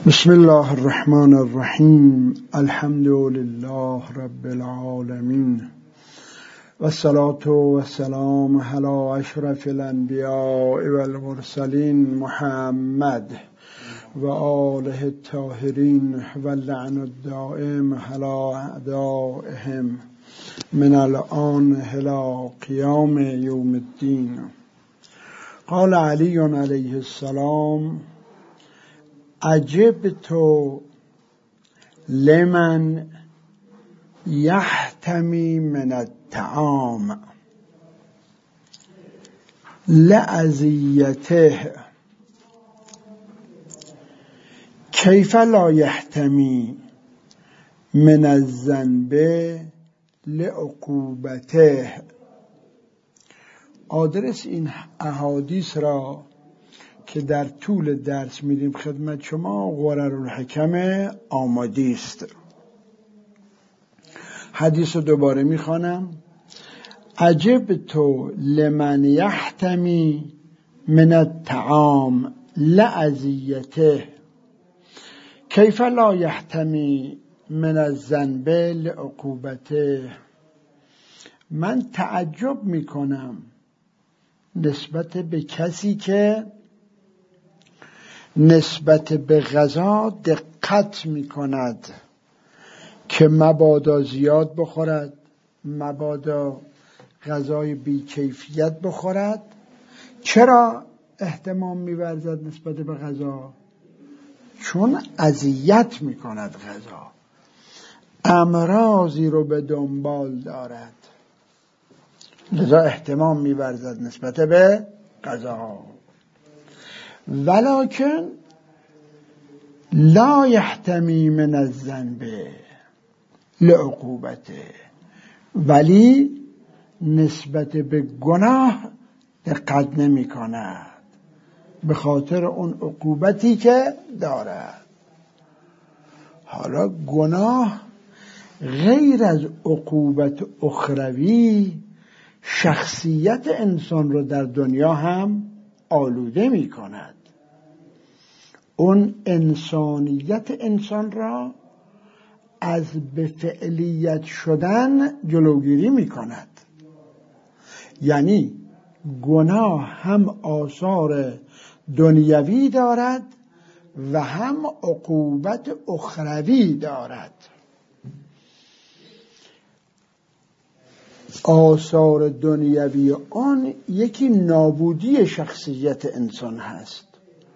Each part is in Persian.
بسم الله الرحمن الرحیم. الحمد لله رب العالمین و الصلاة و السلام علی اشرف الانبیاء و المرسلین محمد و آله الطاهرین و اللعن الدائم علی اعدائهم من الآن الی قیام یوم الدین. قال علی علیه السلام: عجبت لمن یحتمی من الطعام لعزیته کیف لا یحتمی من الذنب لعقوبته. آدرس این احادیث را که در طول درس میدیم خدمت شما غررالحکم آماده است. حدیث رو دوباره میخوانم: عجبت لمن یحتمی من الطعام لعزیته کیف لا یحتمی من الذنب لعقوبته. من تعجب میکنم نسبت به کسی که نسبت به غذا دقت می کند که مبادا زیاد بخورد، مبادا غذای بی‌کیفیت بخورد. چرا اهتمام می ورزد نسبت به غذا؟ چون اذیت می کند غذا، امراضی رو به دنبال دارد، لذا اهتمام می ورزد نسبت به غذا. ولکن لا یحتمی من الذنب لعقوبته، ولی نسبت به گناه دقت نمی کند به خاطر اون عقوبتی که دارد. حالا گناه غیر از عقوبت اخروی شخصیت انسان رو در دنیا هم آلوده می کند. اون انسانیت انسان را از به فعلیت شدن جلوگیری می کند. یعنی گناه هم آثار دنیوی دارد و هم عقوبت اخروی دارد. آثار دنیوی آن یکی نابودی شخصیت انسان هست،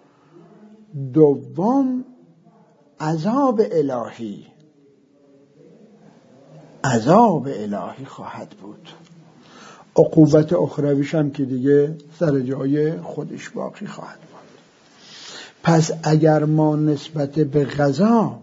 دوم عذاب الهی خواهد بود. عقوبت اخرویش هم که دیگه سر جای خودش باقی خواهد بود. پس اگر ما نسبت به غذا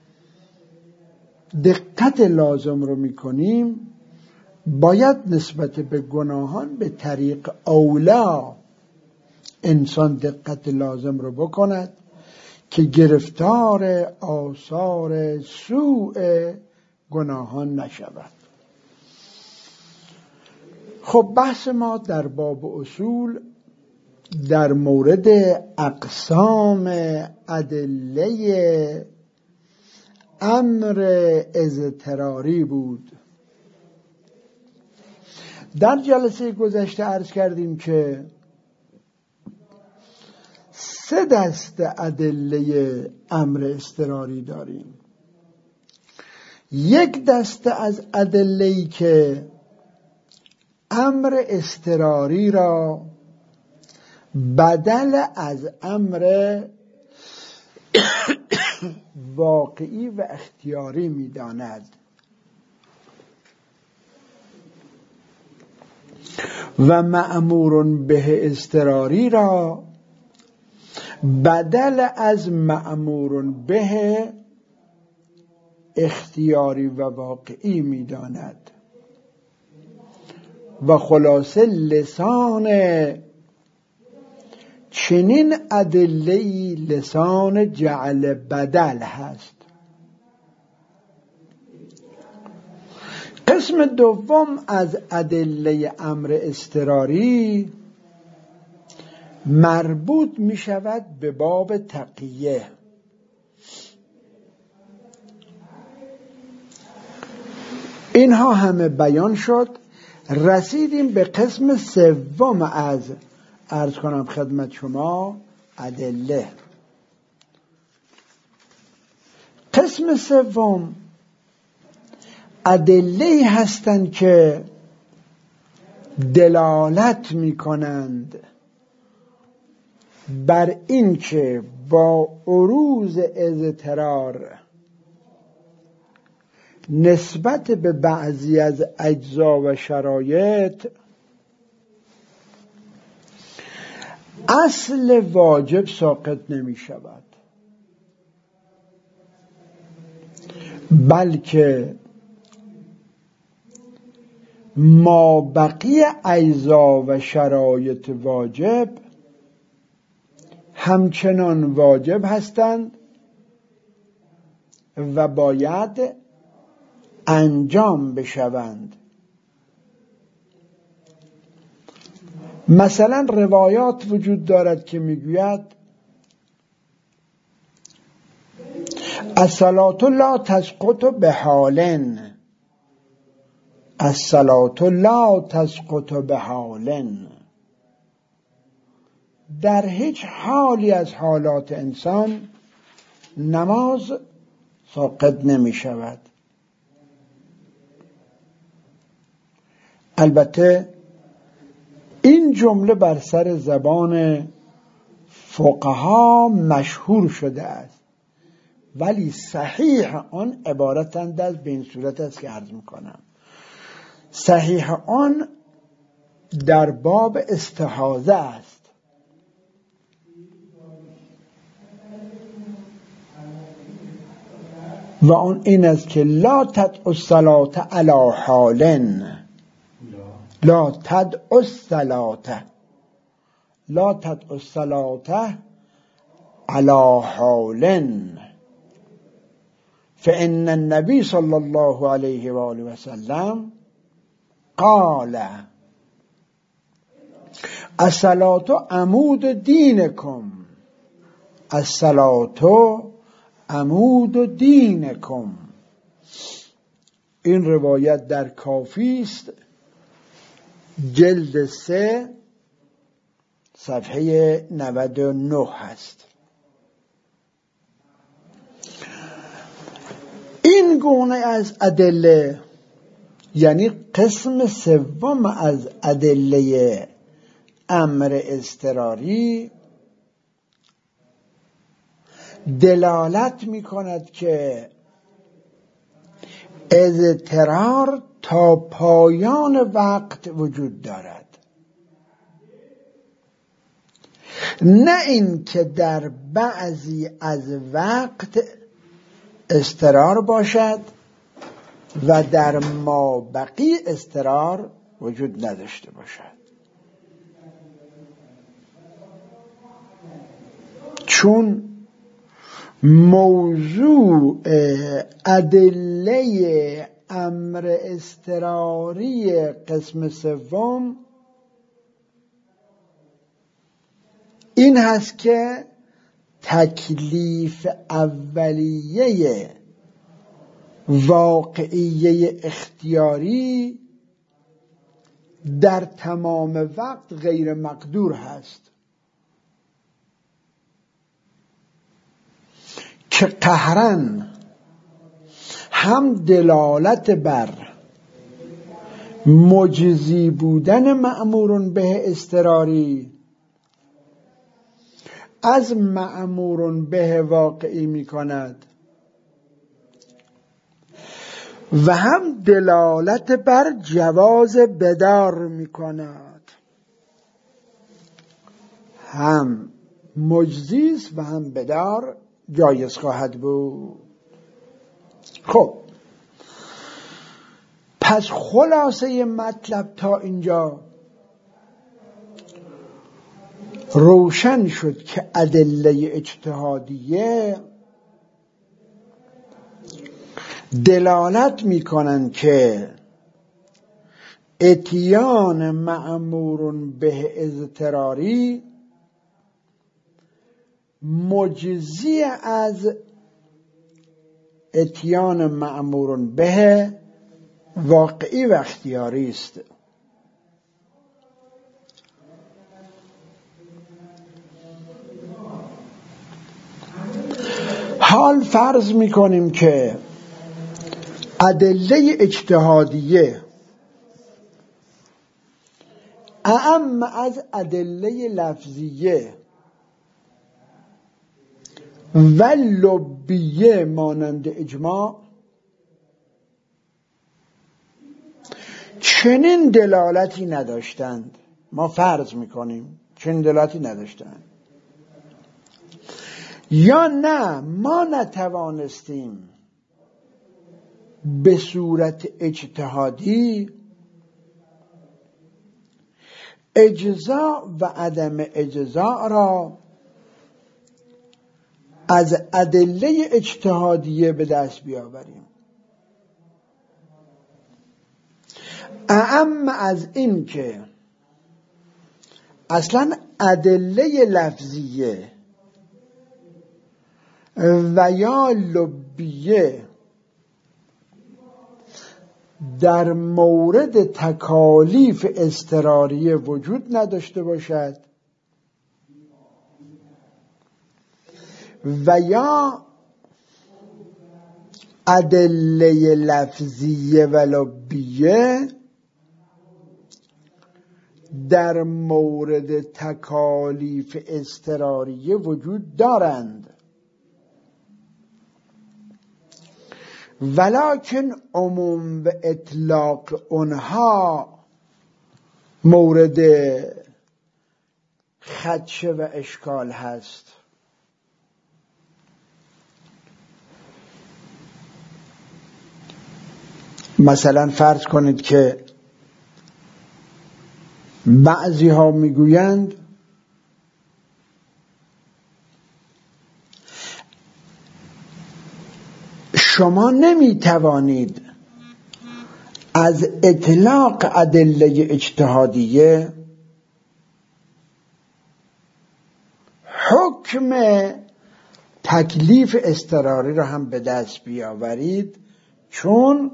دقت لازم رو میکنیم، باید نسبت به گناهان به طریق اولا انسان دقت لازم رو بکند که گرفتار آثار سوء گناهان نشود. خب بحث ما در باب اصول در مورد اقسام ادله امر اضطراری بود. در جلسه گذشته عرض کردیم که 3 دسته ادله امر اضطراری داریم. یک دسته از ادله‌ای که امر اضطراری را بدل از امر واقعی و اختیاری می‌داند و مأمور به اضطراری را بدل از مأمور به اختیاری و واقعی می‌داند. و خلاصه لسان چنین ادله‌ای لسان جعل بدل هست. قسم دوم از ادله امر اضطراری مربوط می شود به باب تقیه اینها همه بیان شد. رسیدیم به قسم سوم از عرض کنم خدمت شما ادله. قسم سوم ادله‌ای هستند که دلالت می‌کنند بر این که با عروض اضطرار نسبت به بعضی از اجزا و شرایط اصل واجب ساقط نمی شود، بلکه ما بقی اجزا و شرایط واجب همچنان واجب هستند و باید انجام بشوند. مثلا روایات وجود دارد که میگوید الصلاة لا تسقط بحال، الصلاة لا تسقط بحال، در هیچ حالی از حالات انسان نماز ساقط نمی شود. البته این جمله بر سر زبان فقها مشهور شده است، ولی صحیح آن عبارتند از به این صورت است که عرض میکنم. صحیح آن در باب استحاضه است و آن این است که لا تدعوا الصلاة علی حال، لا تدعوا الصلاة، لا تدعوا الصلاة على حال، فإن النبي صلى الله عليه وآله وسلم قال الصلاة عمود دینکم، الصلاة عمود دینکم. این روایت در کافی است، جلد 3 صفحه 99 هست. این گونه از ادله، یعنی قسم سوم از ادله امر اضطراری، دلالت می کند که اضطرار تا پایان وقت وجود دارد، نه این که در بعضی از وقت اضطرار باشد و در ما بقی اضطرار وجود نداشته باشد. چون موضوع ادله امر اضطراری قسم سوم این هست که تکلیف اولیه واقعیه اختیاری در تمام وقت غیر مقدور هست، که قهرن هم دلالت بر مجزی بودن مأمور به اضطراری از مأمور به واقعی می کند و هم دلالت بر جواز بدار می کند، هم مجزیست و هم بدار جایز خواهد بود. خب پس خلاصه مطلب تا اینجا روشن شد که ادله اجتهادیه دلالت می کنند که اتیان مأمور به اضطراری مجزی از اتیان مأمور به واقعی و اختیاری است. حال فرض می‌کنیم که ادله اجتهادیه اعم از ادله لفظیه و لبیه مانند اجماع چنین دلالتی نداشتند. ما فرض میکنیم چنین دلالتی نداشتند، یا نه ما نتوانستیم به صورت اجتهادی اجزاء و عدم اجزاء را از ادله اجتهادیه به دست بیاوریم. اعم از این که اصلا ادله لفظیه و یا لبیه در مورد تکالیف اضطراریه وجود نداشته باشد و یا ادله لفظیه و لبیه در مورد تکالیف اضطراریه وجود دارند، ولکن عموم و اطلاق اونها مورد خدشه و اشکال هست. مثلا فرض کنید که بعضی ها میگویند شما نمیتوانید از اطلاق ادله اجتهادیه حکم تکلیف اضطراری را هم به دست بیاورید، چون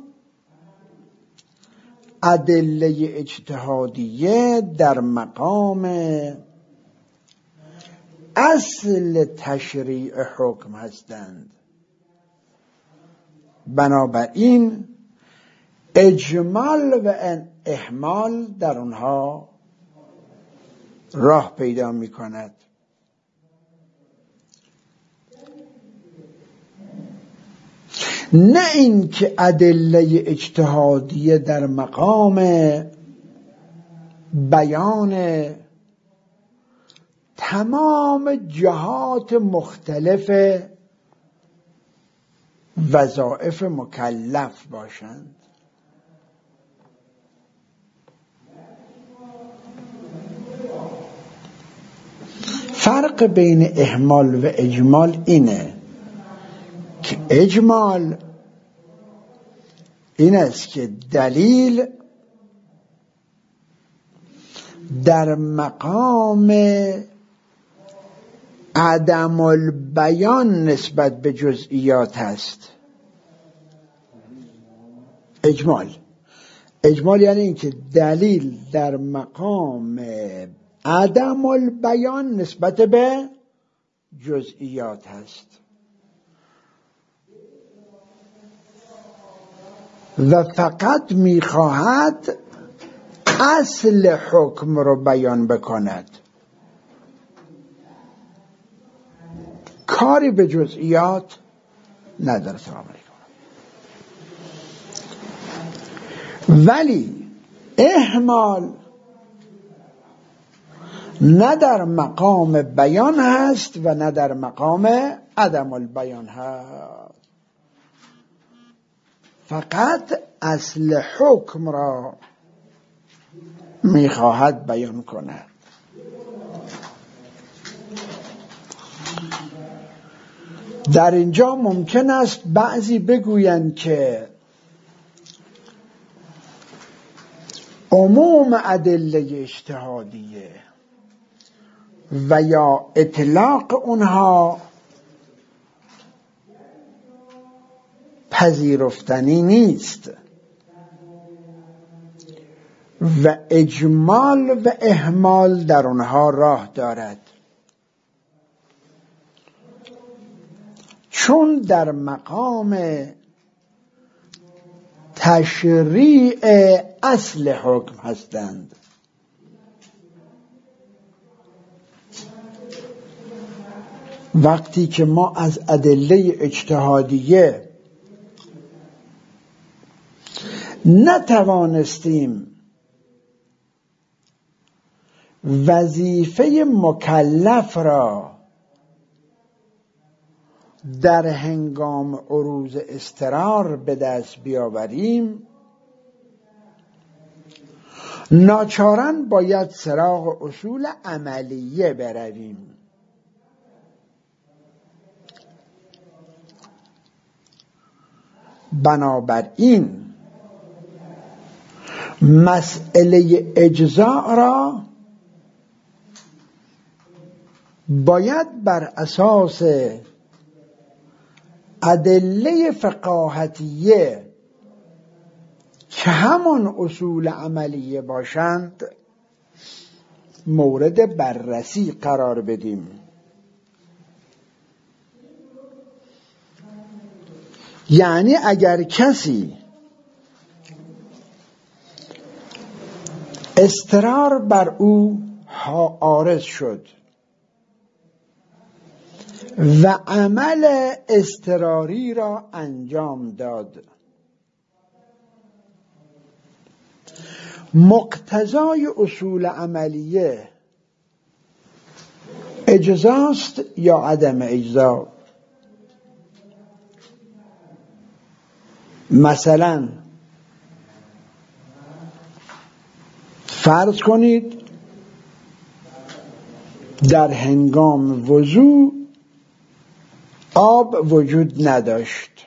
ادله اجتهادیه در مقام اصل تشریع حکم هستند. بنابراین اجمال و اهمال در اونها راه پیدا می کند. نه اینکه ادله اجتهادیه در مقام بیان تمام جهات مختلف وظایف مکلف باشند. فرق بین اهمال و اجمال اینه که اجمال این است که دلیل در مقام عدم البیان نسبت به جزئیات هست. اجمال یعنی اینکه دلیل در مقام عدم البیان نسبت به جزئیات هست و فقط میخواهد اصل حکم رو بیان بکند، کاری به جزئیات نداره. سلام علیکم. ولی اهمال نه در مقام بیان هست و نه در مقام عدم البیان هست، فقط اصل حکم را میخواهد بیان کند. در اینجا ممکن است بعضی بگویند که عموم ادله اجتهادیه و یا اطلاق اونها پذیرفتنی نیست، و اجمال و اهمال در آنها راه دارد، چون در مقام تشریع اصل حکم هستند. وقتی که ما از ادله اجتهادیه نتوانستیم وظیفه مکلف را در هنگام عروض اضطرار به دست بیاوریم، ناچاراً باید سراغ اصول عملیه برویم. بنابراین مسئله اجزاء را باید بر اساس ادله فقاهتیه که همان اصول عملیه باشند مورد بررسی قرار بدیم. یعنی اگر کسی اضطرار بر او عارض شد و عمل اضطراری را انجام داد، مقتضای اصول عملیه اجزاست یا عدم اجزا؟ مثلا فرض کنید در هنگام وضو آب وجود نداشت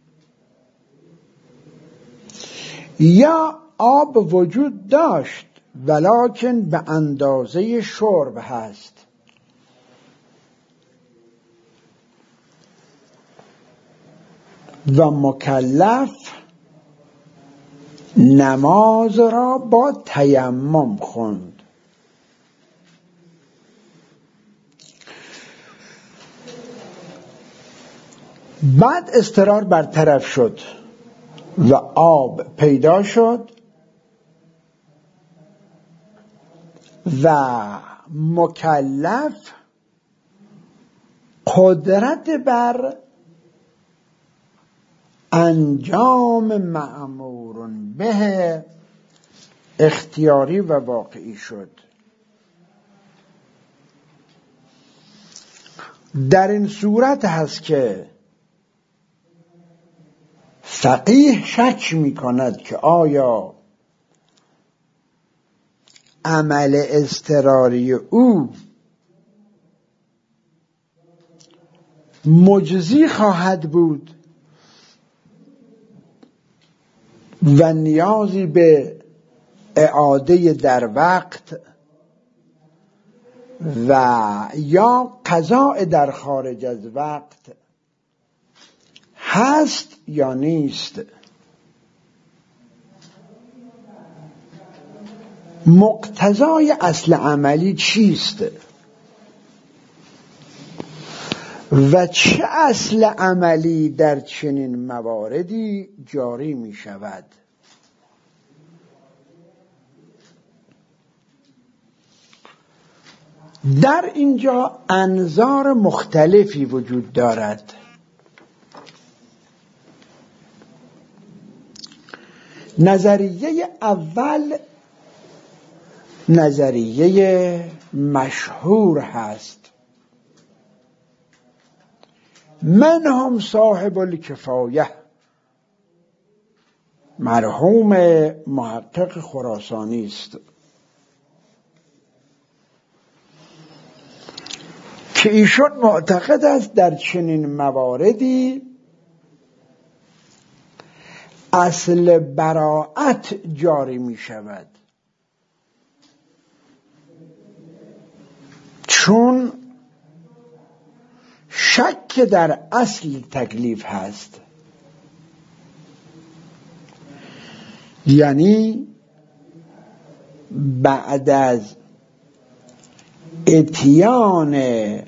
یا آب وجود داشت ولکن به اندازه شرب هست، و مکلف نماز را با تیمم خواند. بعد اضطرار برطرف شد و آب پیدا شد و مکلف قدرت بر انجام مأمور به اختیاری و واقعی شد. در این صورت هست که فقیه شک می کند که آیا عمل اضطراری او مجزی خواهد بود و نیازی به اعاده در وقت و یا قضاء در خارج از وقت هست یا نیست. مقتضای اصل عملی چیست و چه اصل عملی در چنین مواردی جاری می شود؟ در اینجا انظار مختلفی وجود دارد. نظریه اول نظریه مشهور هست، منهم صاحب الکفایه، مرحوم محقق خراسانی است که ایشون معتقد است در چنین مواردی اصل براءت جاری می شود، چون شک در اصل تکلیف هست. یعنی بعد از اتیان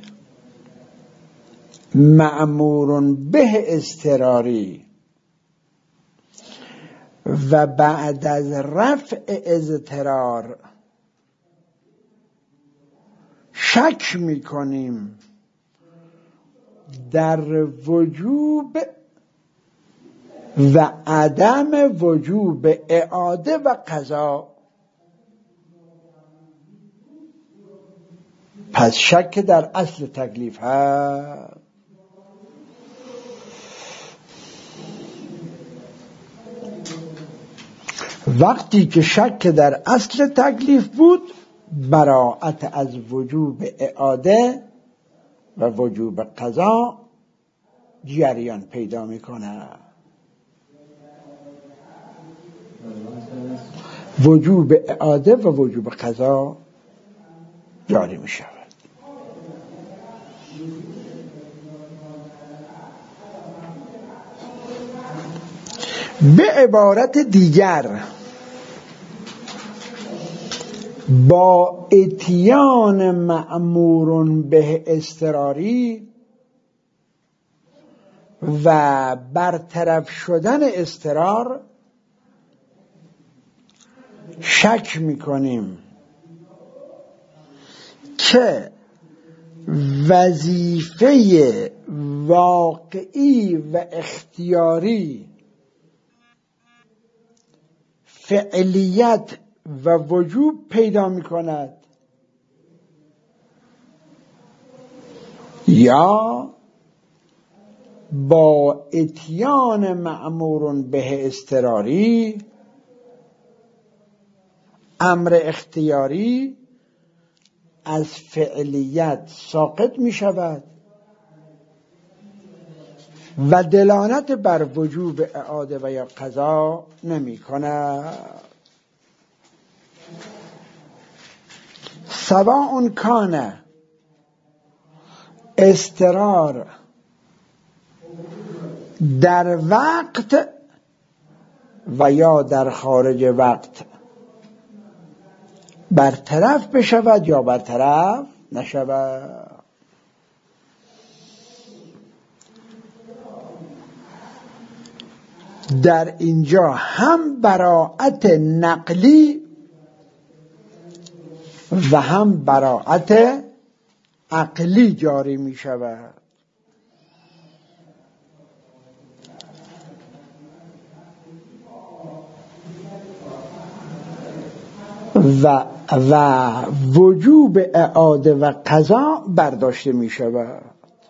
مأمور به اضطراری و بعد از رفع اضطرار شک میکنیم در وجوب و عدم وجوب اعاده و قضا، پس شک در اصل تکلیف هست. وقتی که شک در اصل تکلیف بود، براءت از وجوب اعاده و وجوب قضا جریان پیدا میکنه. وجوب اعاده و وجوب قضا جاری می شود. به عبارت دیگر، با اتیان مأمور به اضطراری و برطرف شدن اضطرار شک میکنیم که وظیفه واقعی و اختیاری فعلیت و وجوب پیدا میکند یا با اتیان مأمور به اضطراری امر اختیاری از فعلیت ساقط می شود و دلالت بر وجوب اعاده و یا قضا نمی کند. سواء کان اضطرار در وقت و یا در خارج وقت برطرف بشود یا برطرف نشود. در اینجا هم براءت نقلی و هم براءت عقلی جاری می شود. و وجوب اعاده و قضا برداشته می شود.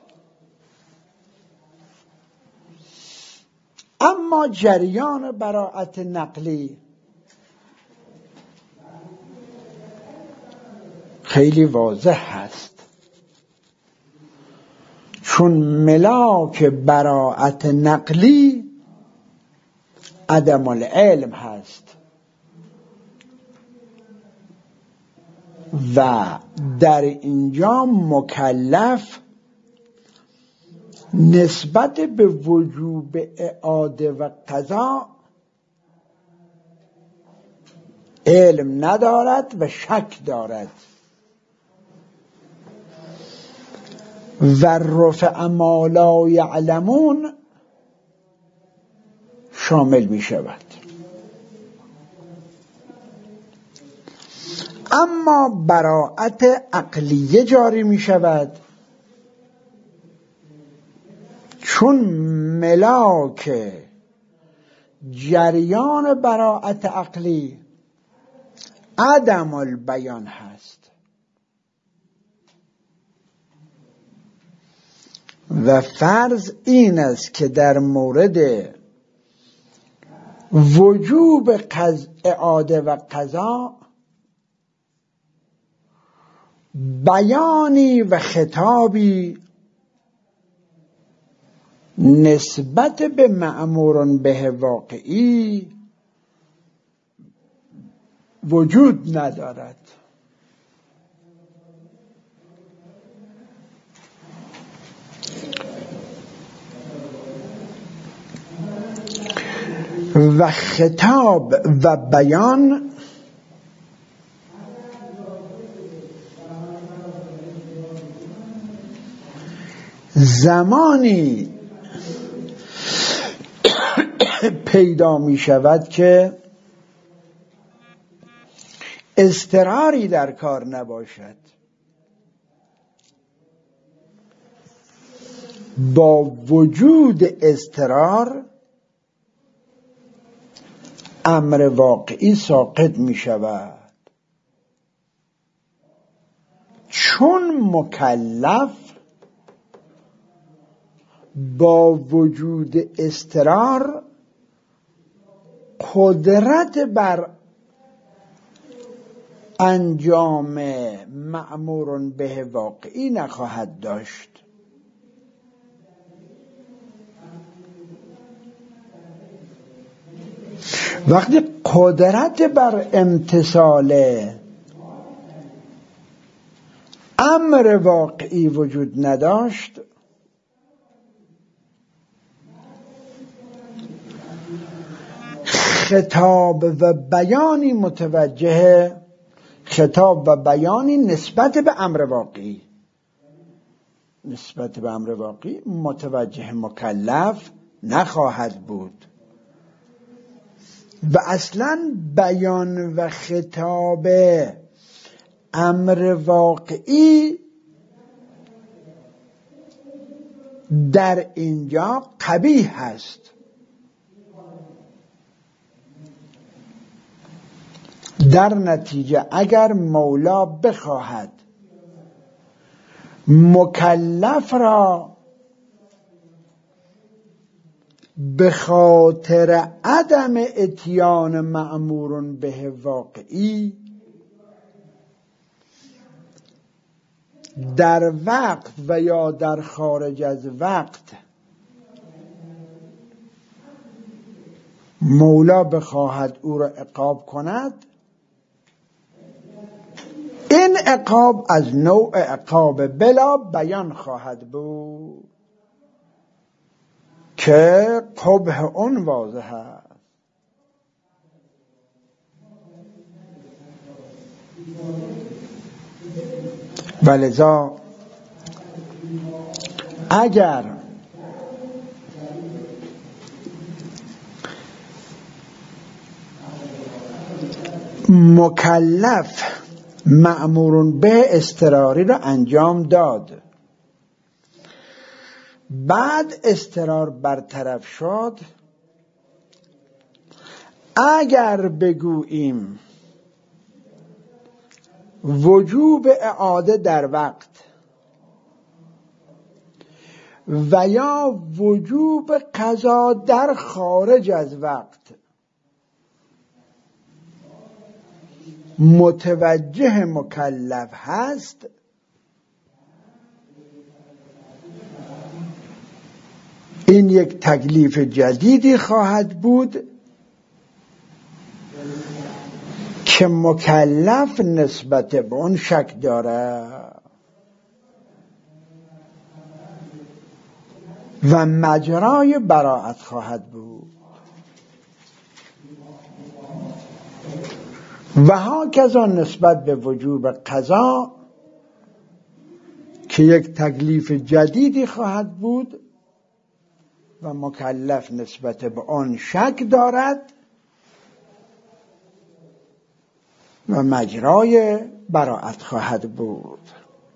اما جریان براءت نقلی خیلی واضح هست، چون ملاک براءت نقلی عدم العلم هست و در اینجا مکلف نسبت به وجوب اعاده و قضا علم ندارد و شک دارد و رفع ما لا یعلمون شامل می شود. اما براءت عقلیه جاری می شود چون ملاک جریان براءت عقلی عدم البیان هست و فرض این است که در مورد وجوب اعاده و قضا بیانی و خطابی نسبت به مأمور به واقعی وجود ندارد. و خطاب و بیان زمانی پیدا می شود که اضطراری در کار نباشد، با وجود اضطرار امر واقعی ساقط می شود، چون مکلف با وجود اضطرار قدرت بر انجام مأمور به واقعی نخواهد داشت. وقتی قدرت بر امتثال امر واقعی وجود نداشت، خطاب و بیانی متوجه، خطاب و بیانی نسبت به امر واقعی، نسبت به امر واقعی متوجه مکلف نخواهد بود و اصلا بیان و خطاب امر واقعی در اینجا قبیح است. در نتیجه اگر مولا بخواهد مکلف را به خاطر عدم اتیان مأمور به واقعی در وقت و یا در خارج از وقت مولا بخواهد او را عقاب کند، این عقاب از نوع عقاب بلا بیان خواهد بود که قبح اون واضح است. ولذا اگر مکلف مأمور به اضطراری را انجام داد، بعد اضطرار برطرف شد، اگر بگوییم وجوب اعاده در وقت و یا وجوب قضا در خارج از وقت متوجه مکلف هست، این یک تکلیف جدیدی خواهد بود که مکلف نسبت به اون شک داره و مجرای براءت خواهد بود. و هاکذا نسبت به وجوب قضا که یک تکلیف جدیدی خواهد بود و مکلف نسبت به آن شک دارد و مجرای براءت خواهد بود.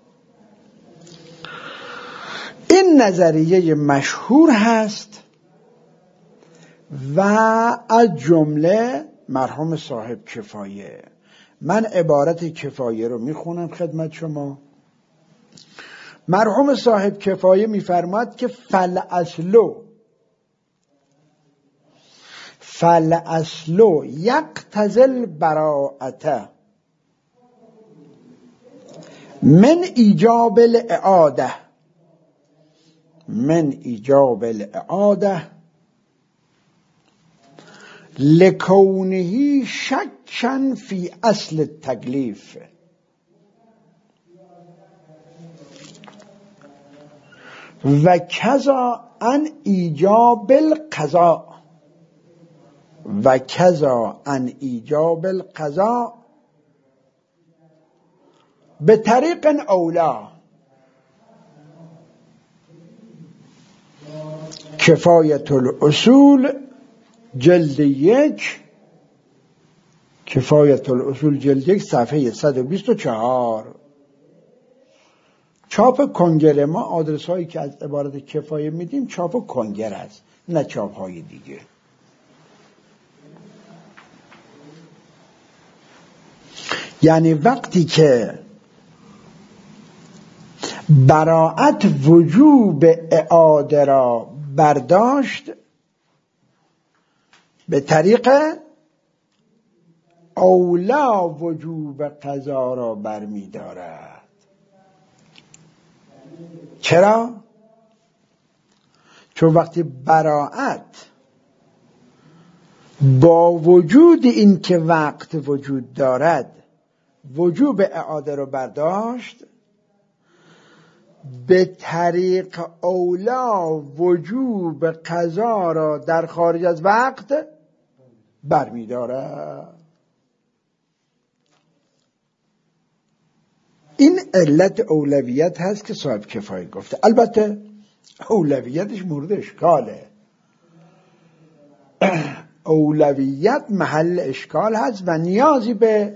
این نظریه مشهور هست و از جمله مرحوم صاحب کفایه. من عبارت کفایه رو میخونم خدمت شما. مرحوم صاحب کفایه میفرماد که فالأصل یقتضی البراءة من ایجاب الاعاده لکونه شکا فی اصل التکلیف و کذا عن ایجاب القضا به طریق اولا. کفایت الاصول جلد 1 کفایت الاصول جلد 1 صفحه 124. چاپ کنگر ما، آدرس هایی که از عبارت کفایه میدیم چاپ کنگر است، نه چاپ های دیگه. یعنی وقتی که براءت وجوب اعاده را برداشت به طریق اولا وجوب قضا را برمی‌دارد. چرا؟ چون وقتی براءت با وجود این که وقت وجود دارد وجوب اعاده را برداشت، به طریق اولا وجوب قضا را در خارج از وقت برمی‌دارد. این علت اولویت هست که صاحب کفایه گفته. البته اولویتش مورد اشکاله. اولویت محل اشکال هست و نیازی به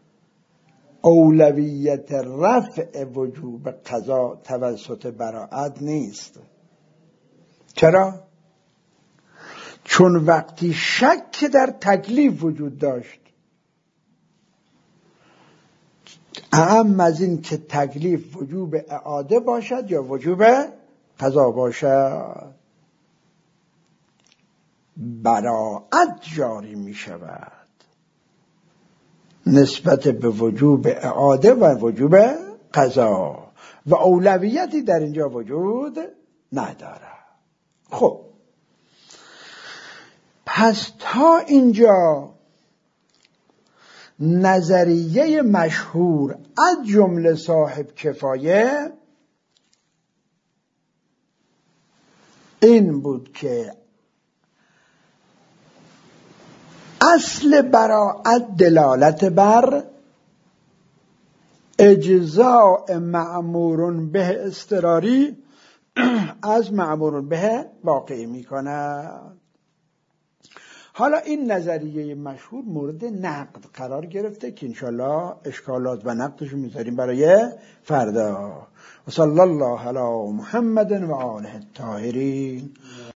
اولویت رفع وجوب قضا توسط براءت نیست. چرا؟ چون وقتی شک در تکلیف وجود داشت، اهم از این که تکلیف وجوب اعاده باشد یا وجوب قضا باشد، براءت جاری می شود نسبت به وجوب اعاده و وجوب قضا و اولویتی در اینجا وجود نداره. خب پس تا اینجا نظریه مشهور از جمله صاحب کفایه این بود که اصل براءت دلالت بر اجزاء مأمور به اضطراری از مأمور به واقعی می کند. حالا این نظریه مشهور مورد نقد قرار گرفته که انشالله اشکالات و نقدش میذاریم برای فردا. و صلی الله علی محمد و آله الطاهرین.